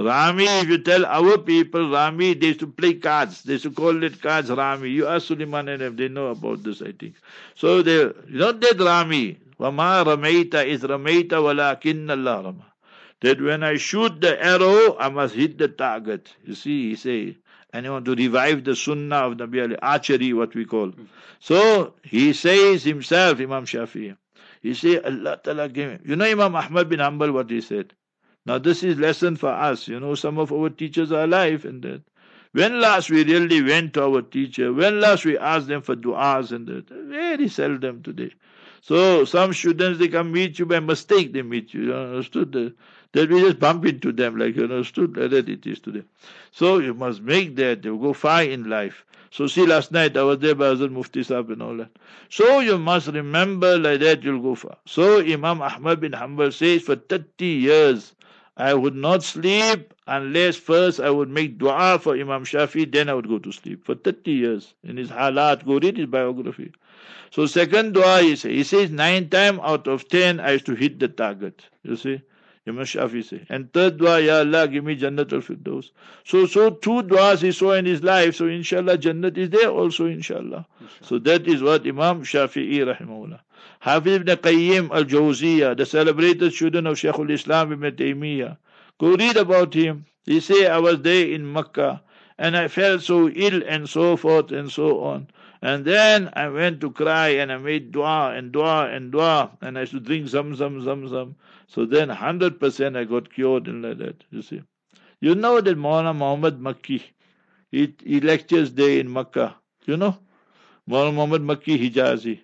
if you tell our people, Rami, they used to play cards. They used to call it cards, Rami. You ask Suleiman and them, they know about this, I think. So, they not that Rami. Wama ramaita is ramaita walakin Allah rama. That when I shoot the arrow, I must hit the target. You see, he say, and you want to revive the sunnah of Nabi Ali, archery, what we call. So, he says himself, Imam Shafi'i. He say, Allah Ta'ala gave him. You know Imam Ahmad bin Hanbal, what he said? Now this is lesson for us. You know, some of our teachers are alive and that. When last we really went to our teacher? When last we asked them for du'as and that? Very seldom today. So some students, they come meet you by mistake, they meet you. You understood that? That we just bump into them, like you understood that it is today. So you must make that. You go far in life. So see, last night I was there by Hazrat Mufti Sahib and all that. So you must remember like that you'll go far. So Imam Ahmad bin Hanbal says, for 30 years I would not sleep unless first I would make dua for Imam Shafi, then I would go to sleep. For 30 years. In his halat, go read his biography. So second dua he says 9 times out of 10 I used to hit the target. You see. Imam Shafi say. And third dua, Ya Allah, give me Jannat al-Firdaus. So 2 duas he saw in his life. So inshallah, Jannat is there also, inshallah. So that is what Imam Shafi'i rahimahullah. Hafiz ibn Qayyim al-Jawziyah, the celebrated student of Shaykh al-Islam ibn Taymiyyah. Go read about him. He say, I was there in Makkah and I felt so ill and so forth and so on. And then I went to cry and I made dua and dua and dua and I used to drink Zamzam. So then 100% I got cured and like that, you see. You know that Maulana Muhammad Makki, he lectures there in Makkah. You know? Maulana Muhammad Makki Hijazi.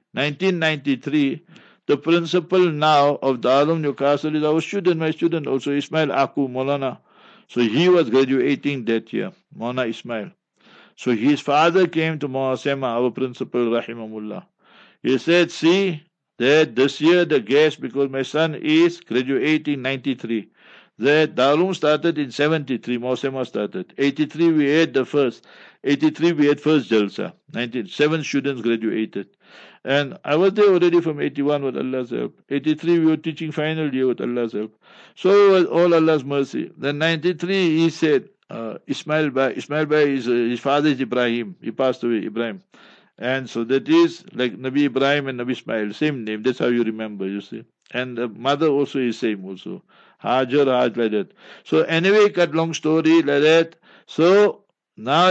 1993, the principal now of Darul Newcastle is our student, my student also, Ismail Aku Maulana. So he was graduating that year, Maulana Ismail. So his father came to Maulana Sema, our principal, Rahimahullah. He said, see, that this year the guest, because my son is graduating 93. The Darul started in 73, Mausema started. 83 we had the first. 83 we had first Jalsa. 97 students graduated. And I was there already from 81 with Allah's help. 83 we were teaching final year with Allah's help. So it was all Allah's mercy. Then 93 he said, Ismail Bhai is, his father is Ibrahim. He passed away, Ibrahim. And so that is like Nabi Ibrahim and Nabi Ismail, same name. That's how you remember, you see. And the mother also is same also. Hajar, Haj, like that. So anyway, cut long story like that. So now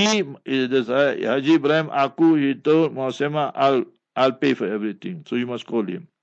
Haji Ibrahim Aku, he told Mohsema, I'll pay for everything. So you must call him.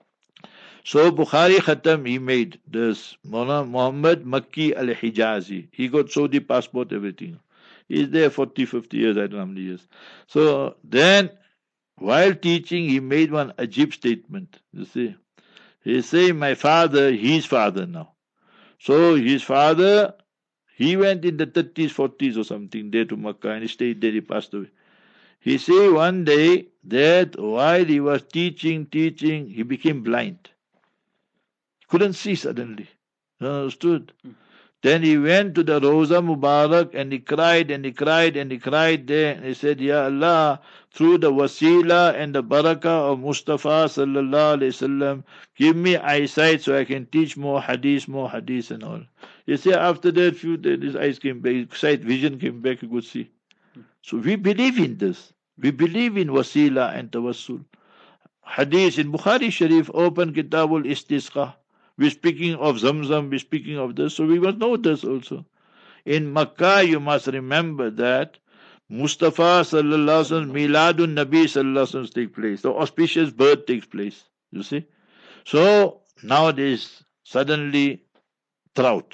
So Bukhari Khatam, he made this Muhammad Makki al-Hijazi. He got Saudi passport, everything. He's there 40, 50 years, I don't know how many years. So then, while teaching, he made one ajib statement. You see, he say, my father, his father now. So his father, he went in the 30s, 40s or something there to Makkah and he stayed there, he passed away. He say one day that while he was teaching, he became blind. Couldn't see suddenly. Understood? Then he went to the Roza Mubarak and he cried there. And he said, Ya Allah, through the wasila and the barakah of Mustafa sallallahu alayhi wasallam, give me eyesight so I can teach more hadith and all. You see, after that, few days, his eyes came back, sight, vision came back, he could see. So we believe in this. We believe in wasila and tawassul. Hadith in Bukhari Sharif, open Kitabul Istisqa. We're speaking of Zamzam, we're speaking of this, so we must know this also. In Makkah, you must remember that Mustafa sallallahu alaihi wasallam, Miladun Nabi sallallahu alaihi wasallam takes place. The auspicious birth takes place. You see? So nowadays, suddenly drought,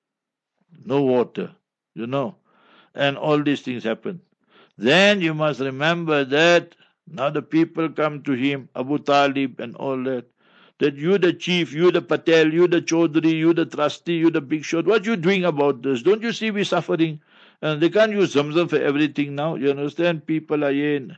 no water, and all these things happen. Then you must remember that now the people come to him, Abu Talib and all that you the chief, you the Patel, you the Chaudhry, you the trustee, you the big shot, what you doing about this? Don't you see we're suffering? And they can't use Zamzam for everything now. You understand? People are in.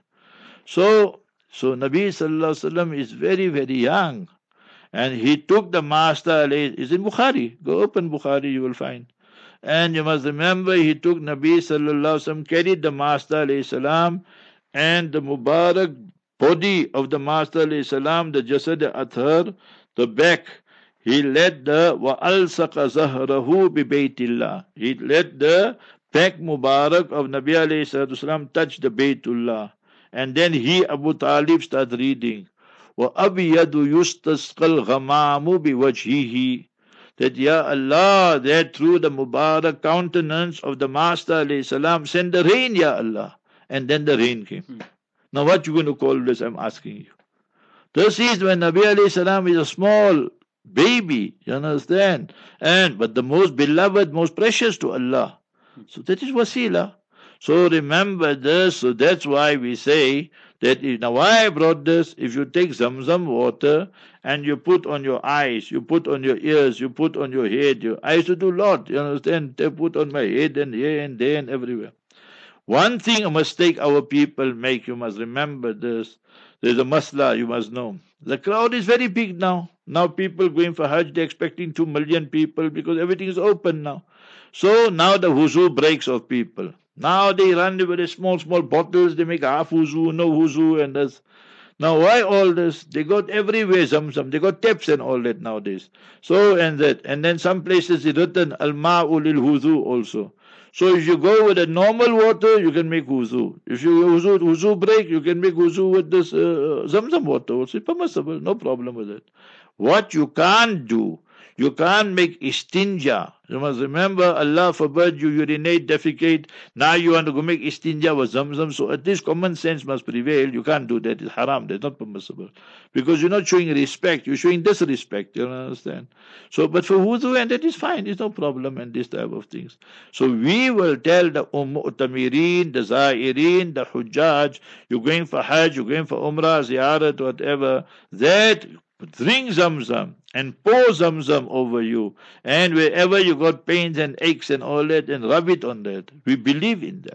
So Nabi Sallallahu Alaihi Wasallam is very, very young. And he took the master, it's in Bukhari. Go open Bukhari, you will find. And you must remember, he took Nabi Sallallahu Alaihi Wasallam, carried the master alayhi salam, and the Mubarak body of the Master alayhi salam, the Jasad Athar, the back, he let the wa'alsaqa zahrahu bi baytillah. He let the back Mubarak of Nabi alayhi salam touch the Baytullah. And then he, Abu Talib, start reading. وَأَبْيَدُ يُسْتَسْقَ الْغَمَامُ بِوَجْهِهِ. That, Ya Allah, that through the Mubarak countenance of the Master alayhi salam, send the rain, Ya Allah. And then the rain came. Now what you going to call this, I'm asking you. This is when Nabi alayhi salam is a small baby, you understand? But the most beloved, most precious to Allah. So that is wasila. So remember this, so that's why we say that, now why I brought this, if you take Zamzam water and you put on your eyes, you put on your ears, you put on your head, I used to do a lot, you understand? They put on my head and here and there and everywhere. One thing, a mistake our people make, you must remember this. There's a masla, you must know. The crowd is very big now. Now people going for Hajj, they're expecting 2 million people because everything is open now. So now the wuzu breaks of people. Now they run with the small bottles, they make half wuzu, no wuzu, and this. Now why all this? They got everywhere Zamzam, they got taps and all that nowadays. So and that. And then some places it's written al-ma'u lil wuzu also. So if you go with a normal water, you can make wuzu. If you wuzu break, you can make wuzu with this Zamzam water. Also permissible, no problem with it. What you can't do, you can't make istinja. You must remember, Allah forbid you urinate, defecate. Now you want to go make istinja with Zamzam. So at least common sense must prevail. You can't do that. It's haram. That's not permissible. Because you're not showing respect. You're showing disrespect. You understand? So, but for wudu, and that is fine. It's no problem and this type of things. So we will tell the mu'tamirin, the zairin, the hujjaj, you're going for Hajj, you're going for Umrah, ziyarat, whatever, that drink Zamzam and pour Zamzam over you, and wherever you got pains and aches and all that, and rub it on that. We believe in that.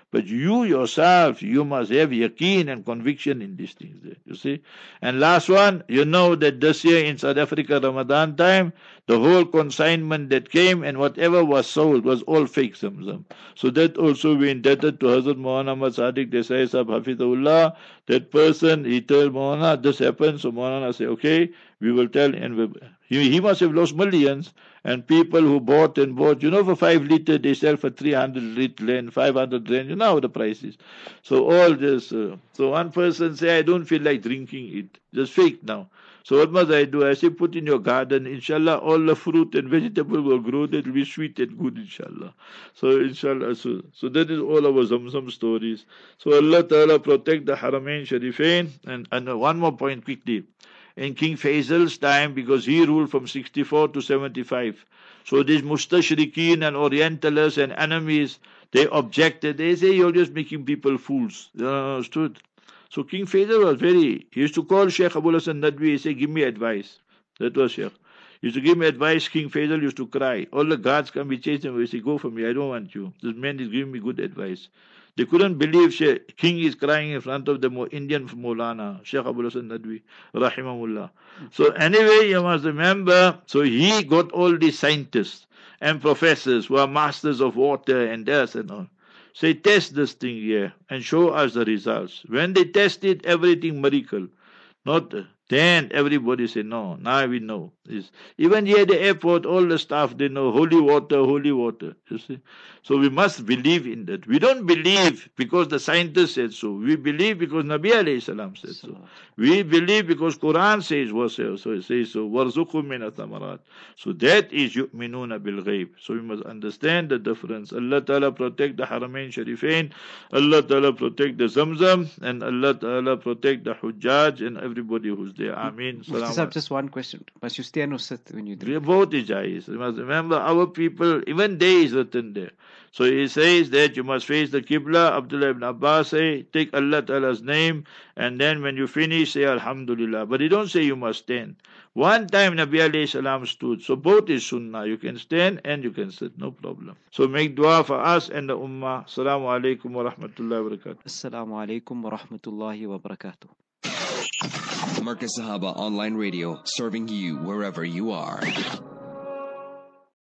But you yourself, you must have yaqeen and conviction in these things there, you see. And last one, you know that this year in South Africa, Ramadan time, the whole consignment that came and whatever was sold was all fake Zamzam. So that also we indebted to Hazrat Muhammad Sadiq Desai Sahib Hafizahullah. That person, he told Maulana, this happened. So Maulana said, okay, we will tell. And he must have lost millions. And people who bought and bought, for 5 liter, they sell for 300 rand, 500 rand. You know how the price is. So all this. So one person say, I don't feel like drinking it. Just fake now. So what must I do? I say, put in your garden. Inshallah, all the fruit and vegetable will grow. That will be sweet and good, inshallah. So inshallah, so that is all our Zamzam stories. So Allah Ta'ala protect the Haramain Sharifain. And one more point quickly. In King Faisal's time, because he ruled from 64 to 75. So these Mustashrikeen and Orientalists and enemies, they objected. They say, you're just making people fools. You understood? So King Faisal was he used to call Sheikh Abul Hasan Nadwi, he said, give me advice. That was Sheikh. He used to give me advice. King Faisal used to cry. All the guards come, we chase him. We say, go from me, I don't want you. This man is giving me good advice. They couldn't believe King is crying in front of the Indian Maulana, Sheikh Abul Hasan Nadwi, rahimahullah. So anyway, you must remember, so he got all these scientists and professors who are masters of water and this and all. Say, test this thing here and show us the results. When they test it, everything miracle. Not then everybody say, no, now we know. Even here at the airport, all the staff, they know holy water, you see. So we must believe in that. We don't believe because the scientists said so. We believe because Nabi alayhi salam said so. We believe because Quran says so. It says so. وَارْزُقُهُم مِّنَ الثَّمَرَاتِ. So that is يُؤْمِنُونَ بِالْغَيْبِ. So we must understand the difference. Allah Ta'ala protect the Haramain Sharifain. Allah Ta'ala protect the Zamzam. And Allah Ta'ala protect the Hujjaj and everybody who's there. Ameen. Just one question. Must you stand or sit when you drink? Both is jais. You must remember our people, even day is written there. So he says that you must face the Qibla. Abdullah ibn Abbas say, take Allah Ta'ala's name, and then when you finish, say Alhamdulillah. But he don't say you must stand. One time Nabi alayhi salam stood. So both is sunnah. You can stand and you can sit, no problem. So make dua for us and the ummah. Assalamu alaikum wa rahmatullahi wa barakatuh. Assalamu alaikum wa rahmatullahi wa barakatuh. Marcus Sahaba Online Radio, serving you wherever you are.